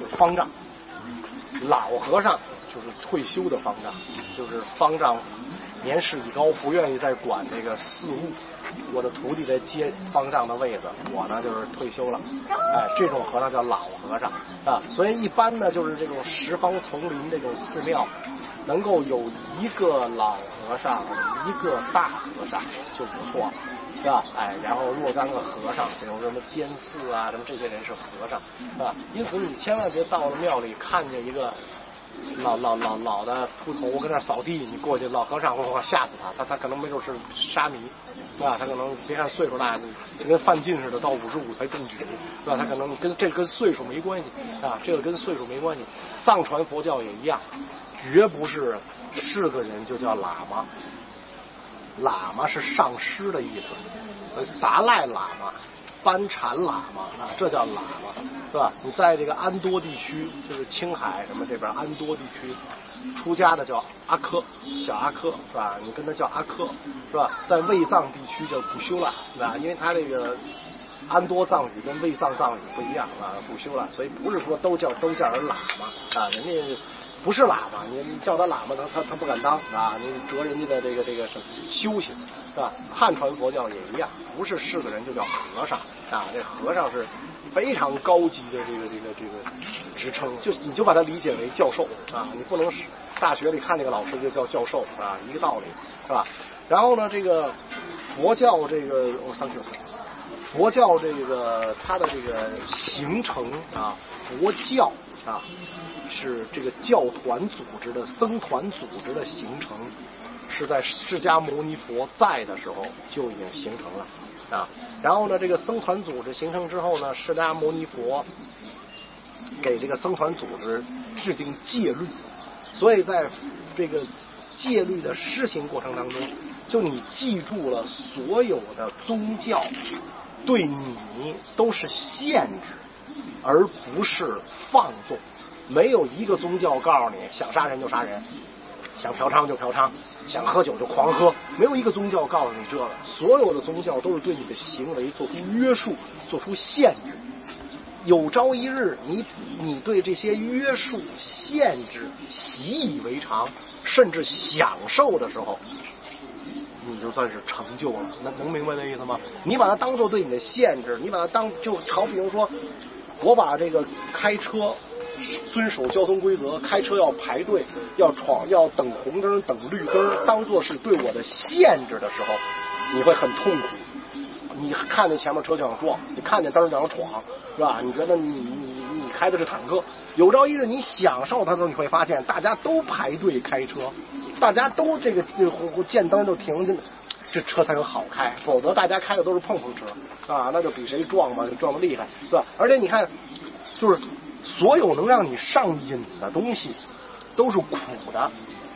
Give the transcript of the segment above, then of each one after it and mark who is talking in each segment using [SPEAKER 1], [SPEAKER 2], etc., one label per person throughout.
[SPEAKER 1] 方丈，老和尚就是退休的方丈，就是方丈年事已高，不愿意再管这个事务，我的徒弟在接方丈的位子，我呢就是退休了，哎，这种和尚叫老和尚啊。所以一般呢就是这种十方丛林这种寺庙，能够有一个老和尚，一个大和尚就不错了。是吧？哎，然后若干个和尚，这种什么监寺啊，什么这些人是和尚，是吧？因此你千万别到了庙里看见一个老的秃头跟那扫地，你过去老和尚哇吓死他可能没准是沙弥，是吧？他可能别看岁数大，就跟范进似的，到55才中举，是吧？他可能跟岁数没关系啊，这个跟岁数没关系。藏传佛教也一样，绝不是个人就叫喇嘛。喇嘛是上师的意思，达赖喇嘛、班禅喇嘛啊，这叫喇嘛，是吧？你在这个安多地区，就是青海什么这边安多地区，出家的叫阿珂，小阿珂，是吧？你跟他叫阿珂，是吧？在卫藏地区叫古修拉，是吧？因为他这个安多藏语跟卫藏藏语不一样啊，古修拉，所以不是说都叫人喇嘛啊，人家。不是喇嘛，你叫他喇嘛，他不敢当啊！你折人家的这个什么修行，是吧？汉传佛教也一样，不是个人就叫和尚啊。这和尚是非常高级的这个职称，你就把它理解为教授啊。你不能大学里看这个老师就叫教授啊，一个道理是吧？然后呢，这个佛教这个佛教这个它的这个形成啊，佛教啊。是这个教团组织的僧团组织的形成，是在释迦牟尼佛在的时候就已经形成了啊。然后呢，这个僧团组织形成之后呢，释迦牟尼佛给这个僧团组织制定戒律，所以在这个戒律的施行过程当中，就你记住了，所有的宗教对你都是限制，而不是放纵。没有一个宗教告诉你想杀人就杀人，想嫖娼就嫖娼，想喝酒就狂喝，没有一个宗教告诉你这个。所有的宗教都是对你的行为做出约束，做出限制。有朝一日你对这些约束限制习以为常，甚至享受的时候，你就算是成就了。能明白这意思吗？你把它当做对你的限制，你把它当就好比如说我把这个开车遵守交通规则，开车要排队，要等红灯等绿灯，当作是对我的限制的时候，你会很痛苦。你看见前面车就想撞，你看见灯就想闯，是吧？你觉得你开的是坦克。有朝一日你享受它的时候，你会发现大家都排队开车，大家都这个见灯就停进，这车才能好开，否则大家开的都是碰车啊，那就比谁撞嘛，撞得厉害，是吧？而且你看，就是所有能让你上瘾的东西都是苦的，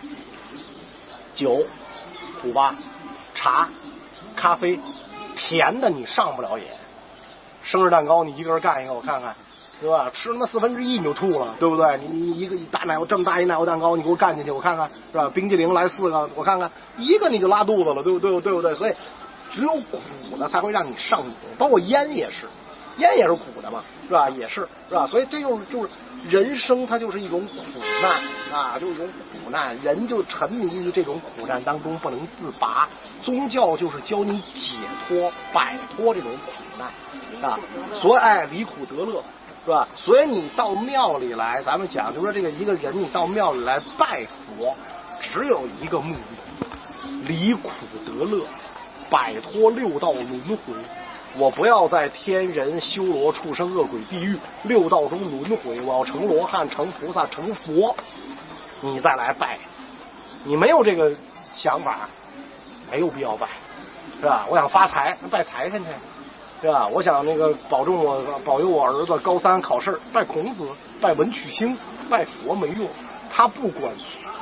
[SPEAKER 1] 酒、苦吧、茶、咖啡，甜的你上不了瘾。生日蛋糕你一个人干一个我看看，是吧？吃他妈1/4你就吐了，对不对？你一个大奶油这么大一奶油蛋糕，你给我干进去我看看，是吧？冰激凌来4个我看看，一个你就拉肚子了，对不对？所以只有苦的才会让你上瘾，包括烟也是。烟也是苦的嘛，是吧？也是吧？所以这就是人生，它就是一种苦难啊，就是一种苦难。人就沉迷于这种苦难当中不能自拔。宗教就是教你解脱、摆脱这种苦难啊，所以离苦得乐，是吧？所以你到庙里来，咱们讲就说这个一个人你到庙里来拜佛，只有一个目的：离苦得乐，摆脱6道轮回。我不要在天人修罗畜生恶鬼地狱6道中轮回，我要成罗汉成菩萨成佛，你再来拜。你没有这个想法没有必要拜，是吧？我想发财拜财神去，是吧？我想那个保佑我儿子高3考试，拜孔子拜文曲星，拜佛没用。他不管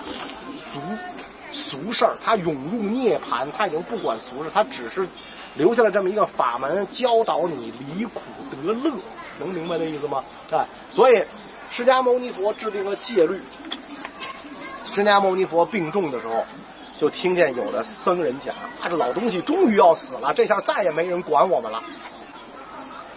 [SPEAKER 1] 俗事儿，他涌入涅槃，他已经不管俗事，他只是留下了这么一个法门，教导你离苦得乐，能明白这意思吗？所以释迦牟尼佛制定了戒律。释迦牟尼佛病重的时候，就听见有的僧人讲：这老东西终于要死了，这下再也没人管我们了。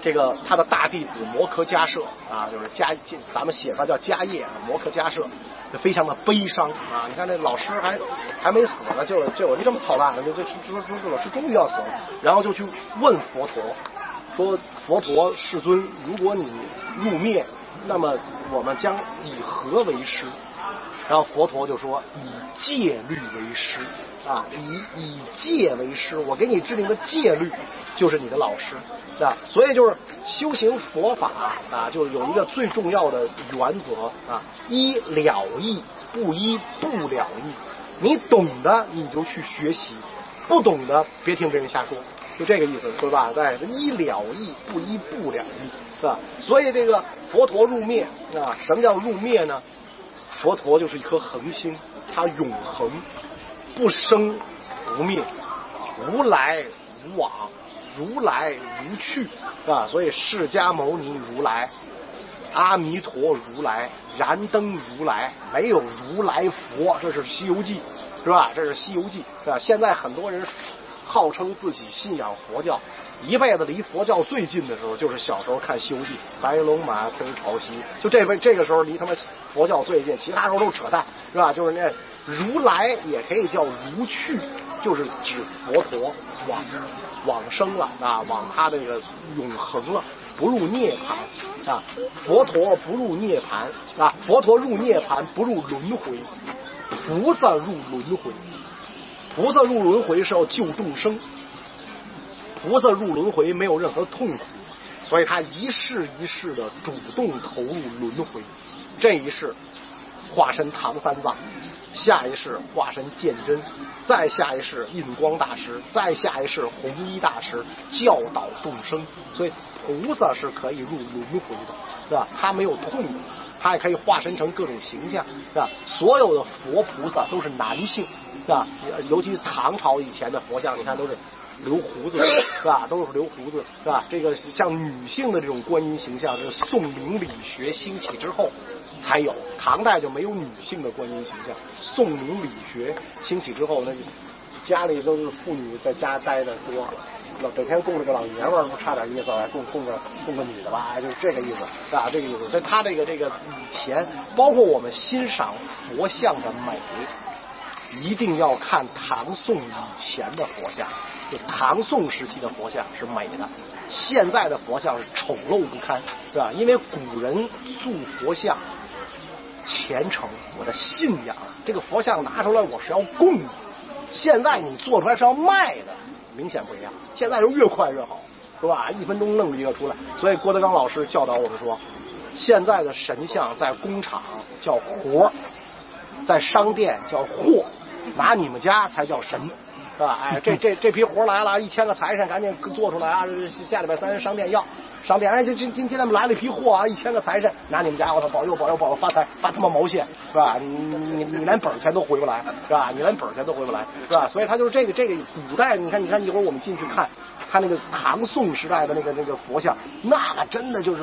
[SPEAKER 1] 这个他的大弟子摩诃迦摄啊，就是咱们写他叫迦叶，摩诃迦摄，就非常的悲伤啊。你看这老师还没死呢，就有这么操蛋的，就老师终于要死了，然后就去问佛陀，说佛陀世尊，如果你入灭，那么我们将以何为师？然后佛陀就说以戒律为师啊，以戒为师，我给你制定的戒律就是你的老师啊。所以就是修行佛法啊，就是有一个最重要的原则啊，依了义，不依不了义。你懂的你就去学习，不懂的别听别人瞎说，就这个意思，对吧？对，依了义，不依不了义，是吧？所以这个佛陀入灭啊，什么叫入灭呢？佛陀就是一颗恒星，它永恒，不生不灭，无来无往，如来如去啊。所以释迦牟尼如来、阿弥陀如来、燃灯如来，没有如来佛，这是《西游记》，是吧？这是《西游记》啊。现在很多人号称自己信仰佛教，一辈子离佛教最近的时候就是小时候看《西游记》，白龙马奔朝西，就这个时候离他们佛教最近，其他时候都扯淡，是吧？就是那如来也可以叫如去，就是指佛陀往生了啊，往他这个永恒了，不入涅槃啊。佛陀不入涅槃啊，佛陀入涅槃不入轮回，菩萨入轮回。菩萨入轮回是要救众生，菩萨入轮回没有任何痛苦，所以他一世一世的主动投入轮回。这一世化身唐三藏，下一世化身鉴真，再下一世印光大师，再下一世弘一大师，教导众生。所以菩萨是可以入轮回的，是吧？他没有痛苦，他也可以化身成各种形象，是吧？所有的佛菩萨都是男性，是吧？尤其是唐朝以前的佛像，你看都是留胡子，是吧？都是留胡子，是吧？这个像女性的这种观音形象，是宋明理学兴起之后才有，唐代就没有女性的观音形象。宋明理学兴起之后，那家里都是妇女在家待的多，整天供着个老爷们儿，不差点意思，来供个女的吧，就是这个意思啊，这个意思。所以他这个以前，包括我们欣赏佛像的美，一定要看唐宋以前的佛像，就唐宋时期的佛像是美的，现在的佛像是丑陋不堪，是吧？因为古人塑佛像虔诚，我的信仰，这个佛像拿出来我是要供的，现在你做出来是要卖的，明显不一样。现在是越快越好，是吧？1分钟弄一个出来。所以郭德纲老师教导我们说，现在的神像在工厂叫活，在商店叫货，拿你们家才叫神，是吧？哎，这批活来了，1000个财神赶紧做出来啊！下礼拜3商店要。商店哎，今天他们来了一批货啊，1000个财神，拿你们家，我操，保佑发财，发他妈毛线，是吧？你连本钱都回不来，是吧？你连本钱都回不来，是吧？所以他就是这个古代，你看一会儿我们进去看那个唐宋时代的那个佛像，那个真的就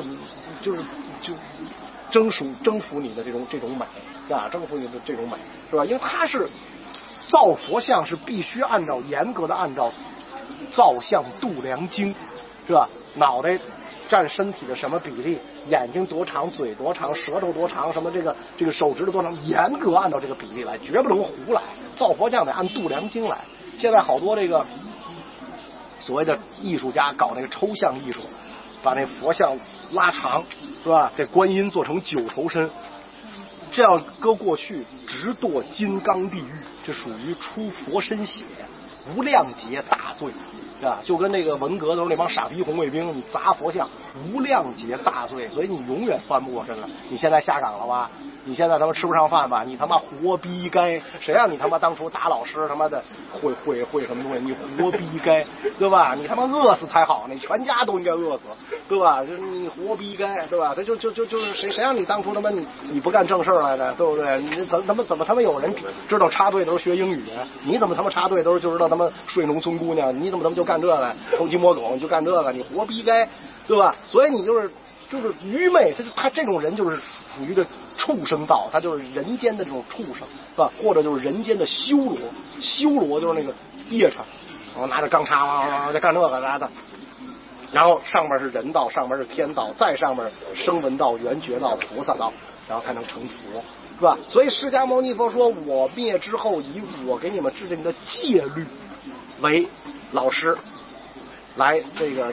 [SPEAKER 1] 征服你的这种美，是吧？征服你的这种美，是吧？因为它是造佛像是必须严格的按照造像度量经，是吧？脑袋占身体的什么比例，眼睛多长，嘴多长，舌头多长，什么这个手指头多长，严格按照这个比例来，绝不能胡来。造佛像得按度量经来。现在好多这个所谓的艺术家搞那个抽象艺术，把那佛像拉长，是吧？这观音做成9头身，这样搁过去直堕金刚地狱，这属于出佛身血，无量劫大罪。啊，就跟那个文革的时候那帮傻逼红卫兵，你砸佛像，无量劫大罪，所以你永远翻不过身了。你现在下岗了吧？你现在他妈吃不上饭吧？你他妈活逼该！谁让你他妈当初打老师他妈的会什么东西？你活逼该，对吧？你他妈饿死才好，你全家都应该饿死，对吧？就是你活逼该，对吧？他就是谁让你当初他妈你不干正事来的，对不对？你怎么他妈有人知道插队都是学英语？你怎么他妈插队都是就知道他妈睡农村姑娘？你怎么他妈就干这个偷鸡摸狗，你就干这个，你活逼该，对吧？所以你就是愚昧，他这种人就是属于的畜生道，他就是人间的这种畜生，是吧？或者就是人间的修罗就是那个夜叉，拿着钢叉在干这个啥的， 然后上面是人道，上面是天道，再上面声闻道、缘觉道、菩萨道，然后才能成佛，是吧？所以释迦牟尼佛说，我灭之后，以我给你们制定的戒律为老师，来这个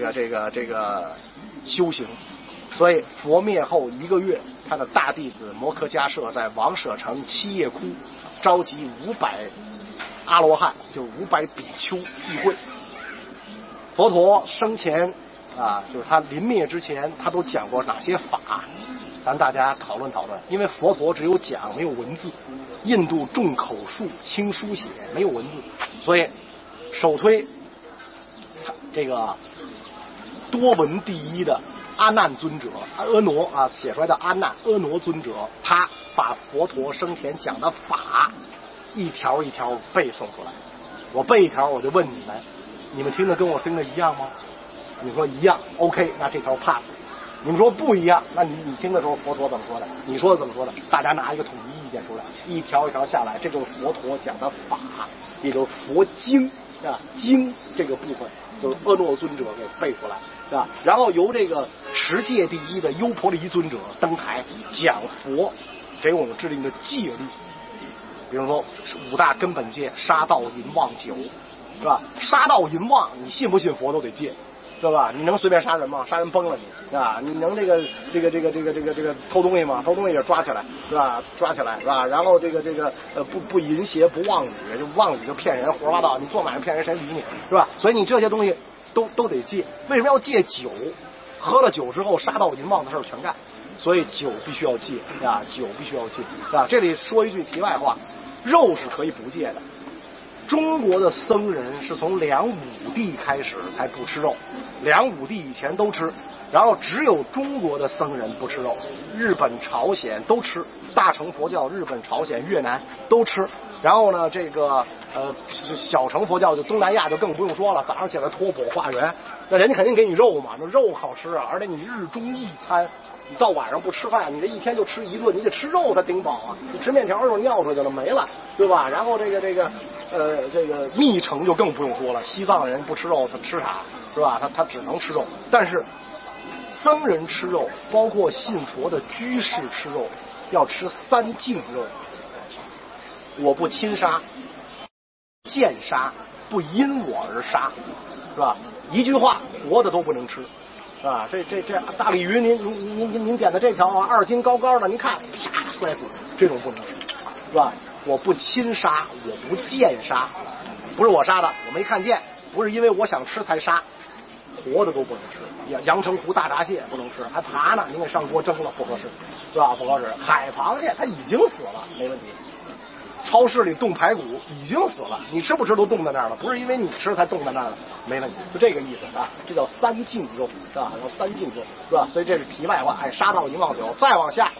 [SPEAKER 1] 修行。所以佛灭后1个月，他的大弟子摩诃迦摄在王舍城七叶窟召集500阿罗汉，就500比丘聚会。佛陀生前啊，就是他临灭之前，他都讲过哪些法？咱大家讨论讨论。因为佛陀只有讲，没有文字。印度重口述轻书写，没有文字，所以首推这个多闻第一的阿难尊者，阿耨啊，写出来的阿难阿耨尊者，他把佛陀生前讲的法一条一条背诵出来。我背一条，我就问你们，你们听的跟我听的一样吗？你说一样 ，OK， 那这条 pass。你们说不一样，那你听的时候佛陀怎么说的？你说的怎么说的？大家拿一个统一意见出来，一条一条下来，这就是佛陀讲的法，也就是佛经啊，经这个部分就是阿耨尊者给背出来，是吧？然后由这个持戒第一的优婆离尊者登台讲佛给我们制定的戒律，比如说5大根本戒：杀盗淫妄酒，是吧？杀盗淫妄，你信不信佛都得戒。对吧？你能随便杀人吗？杀人崩了你，啊！你能这个偷东西吗？偷东西也抓起来，是吧？抓起来，是吧？然后不淫邪不妄语，就妄语就骗人，胡说八道。你做买卖骗人，谁理你？是吧？所以你这些东西都得戒。为什么要戒酒？喝了酒之后，杀盗淫妄的事儿全干，所以酒必须要戒啊！酒必须要戒啊！这里说一句题外话，肉是可以不戒的。中国的僧人是从梁武帝开始才不吃肉，梁武帝以前都吃，然后只有中国的僧人不吃肉，日本、朝鲜都吃，大乘佛教日本、朝鲜、越南都吃。然后呢，小乘佛教就东南亚就更不用说了，早上起来托钵化缘，那人家肯定给你肉嘛，那肉好吃啊，而且你日中一餐。你到晚上不吃饭，你这一天就吃1顿，你得吃肉才顶饱啊！你吃面条就尿出去了，没了，对吧？然后这个密城就更不用说了，西藏人不吃肉，他吃啥，是吧？他只能吃肉。但是僧人吃肉，包括信佛的居士吃肉，要吃3净肉。我不侵杀，见杀，不因我而杀，是吧？一句话，活的都不能吃。啊，这大鲤鱼，您点的这条啊，2斤高高的，您看，啪摔死，这种不能吃，是吧？我不侵杀，我不见杀，不是我杀的，我没看见，不是因为我想吃才杀，活的都不能吃。阳澄湖大闸蟹不能吃，还爬呢，您给上锅蒸了不合适，是吧？不合适。海螃蟹它已经死了，没问题。超市里冻排骨已经死了，你吃不吃都冻在那儿了，不是因为你吃才冻在那儿了，没问题，就这个意思啊，这叫3净肉，是吧？叫3净肉，是吧？所以这是题外话，哎，杀盗淫妄酒，再往下，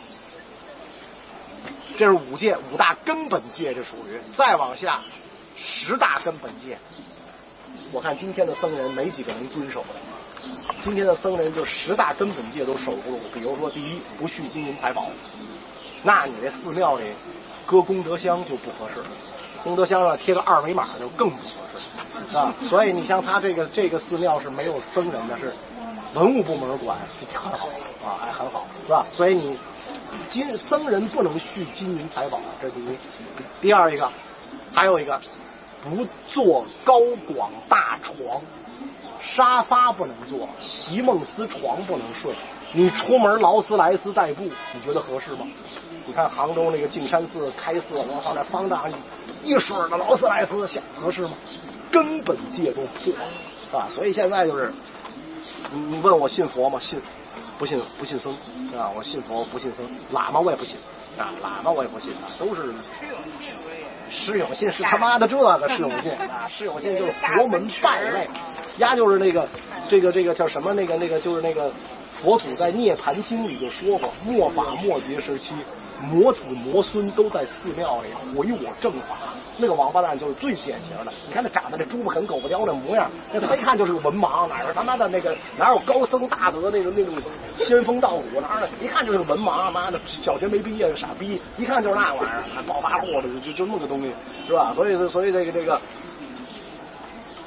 [SPEAKER 1] 这是5戒，5大根本戒，这属于，再往下10大根本戒，我看今天的僧人没几个能遵守的，今天的僧人就10大根本戒都守不住，比如说第一，不续金银财宝，那你这寺庙里搁功德箱就不合适，功德箱上贴个2维码就更不合适啊！所以你像他这个寺庙是没有僧人的，是文物部门管，这很好啊，还很好，是吧？所以你僧人不能续金银财宝，这是第一。第二一个，还有一个，不坐高广大床，沙发不能坐，席梦思床不能睡。你出门劳斯莱斯代步，你觉得合适吗？你看杭州那个径山寺开寺，我操，那方丈一水的劳斯莱斯，合适吗？根本戒都破啊！所以现在就是你问我信佛吗？信，不信僧啊！我信佛不信僧，喇嘛我也不信啊，喇嘛我也不信啊，都是释永信是他妈的这个释永信啊，释永信就是佛门败类，丫就是那个这个叫什么那个就是那个佛祖在《涅盘经》里就说过，末法末劫时期，魔子魔孙都在寺庙里毁我正法。那个王八蛋就是最典型的。你看他长得这猪不啃狗不叼的模样，那他一看就是个文盲，哪是他妈的哪有高僧大德那种仙风道骨，哪一看就是个文盲，妈的小学没毕业的傻逼，一看就是那玩意儿，暴发户的就那么个东西，是吧？所以这个。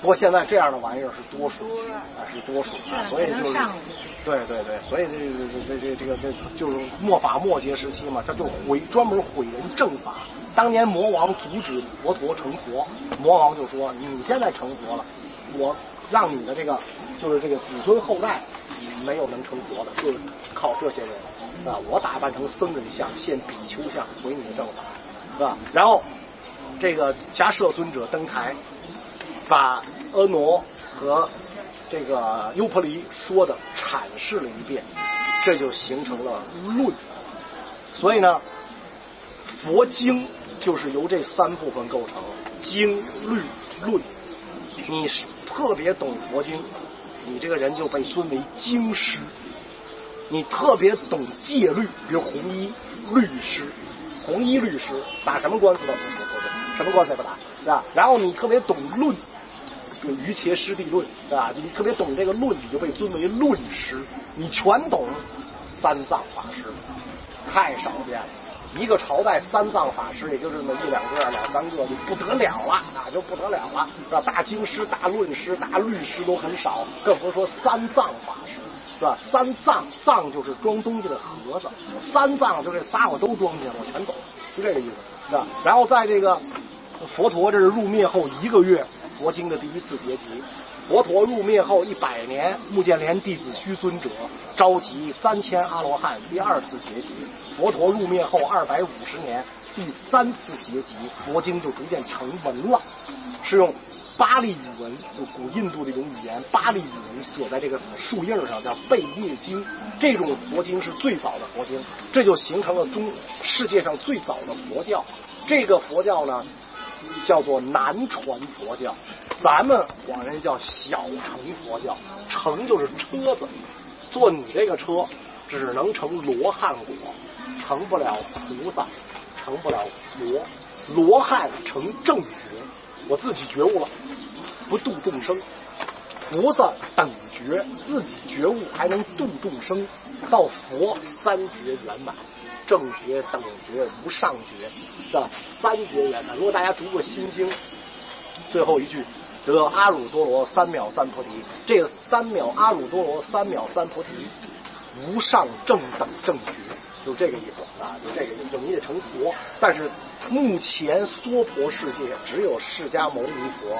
[SPEAKER 1] 不过现在这样的玩意儿是多数是多数啊，所以就是对，所以这个就是末法末节时期嘛，他就专门毁人正法。当年魔王阻止佛陀成佛，魔王就说：“你现在成佛了，我让你的这个就是这个子孙后代没有能成佛的，就是靠这些人啊，我打扮成僧人像，现比丘像，毁你的正法，是吧？”然后这个迦摄尊者登台，把阿耨和这个优婆离说的阐释了一遍，这就形成了论。所以呢，佛经就是由这3部分构成：经、律、论。你特别懂佛经，你这个人就被尊为经师；你特别懂戒律，比如红衣律师，红衣律师打什么官司都不是，什么官司也不打，是吧？然后你特别懂论，瑜伽师地论，对吧？你特别懂这个论，你就被尊为论师。你全懂三藏法师，太少见了。一个朝代3藏法师，也就是那1、2个、2、3个就不得了了，那就不得了了，是吧？大经师、大论师、大律师都很少，更不说3藏法师，是吧？3藏，藏就是装东西的盒子，3藏就这仨我都装进去，我全懂，就这个意思，是吧？然后在这个佛陀这是入灭后1个月，佛经的第1次结集。佛陀入灭后100年，目犍连弟子虚尊者召集3000阿罗汉第2次结集。佛陀入灭后250年，第3次结集，佛经就逐渐成文了，是用巴利语文，就古印度的一种语言，巴利语文写在这个树叶上，叫贝叶经。这种佛经是最早的佛经，这就形成了世界上最早的佛教。这个佛教呢，叫做南传佛教，咱们广人叫小乘佛教。乘就是车子，坐你这个车只能成罗汉果，成不了菩萨，成不了佛。罗汉成正觉，我自己觉悟了，不度众生。菩萨等觉，自己觉悟还能度众生，到佛3觉圆满。正觉、等觉、无上觉，是吧？3觉圆满。如果大家读过《心经》，最后一句得阿耨多罗三藐三菩提，这个阿耨多罗三藐三菩提，无上正等正觉，就这个意思啊，就这个意思，你得成佛。但是目前娑婆世界只有释迦牟尼佛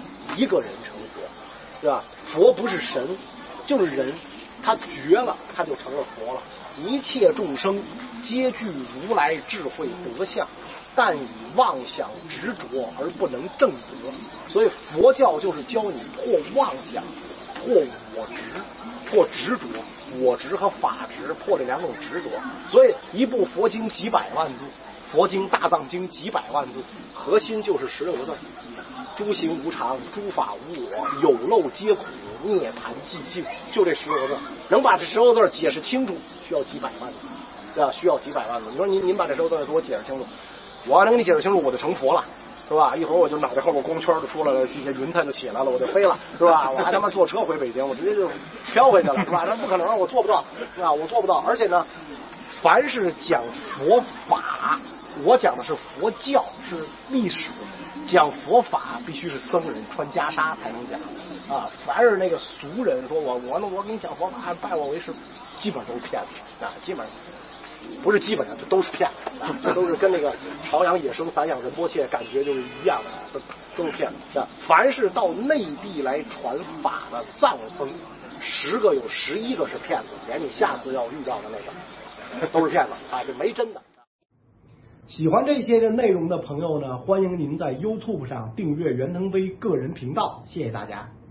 [SPEAKER 1] 1个人成佛，是吧？佛不是神，就是人，他觉了，他就成了佛了。一切众生皆具如来智慧德相，但以妄想执着而不能正得。所以佛教就是教你破妄想，破我执，破执着，我执和法执，破这2种执着。所以一部佛经几百万字，佛经大藏经几百万字，核心就是16个字：诸行无常，诸法无我，有漏皆苦，涅槃寂静。就这16个字，能把这16个字解释清楚，需要几百万字，对吧？需要几百万字。你说您把这16个字给我解释清楚，我要能给你解释清楚，我就成佛了，是吧？一会儿我就脑袋后边光圈就出来了，一些云彩就起来了，我就飞了，是吧？我还他妈坐车回北京，我直接就飘回去了，是吧？那不可能，我做不到，是吧？我做不到。而且呢，凡是讲佛法，我讲的是佛教，是历史。讲佛法必须是僧人穿袈裟才能讲啊！凡是那个俗人说我给你讲佛法，拜我为师，基本上都是骗子啊！基本上不是基本上，这都是骗子啊！这都是跟那个朝阳野生散养仁波切感觉就是一样的，都是骗子啊！凡是到内地来传法的藏僧，10个有11个是骗子，连你下次要遇到的那个都是骗子啊！这没真的。喜欢这些的内容的朋友呢，欢迎您在 YouTube 上订阅袁腾飞个人频道，谢谢大家。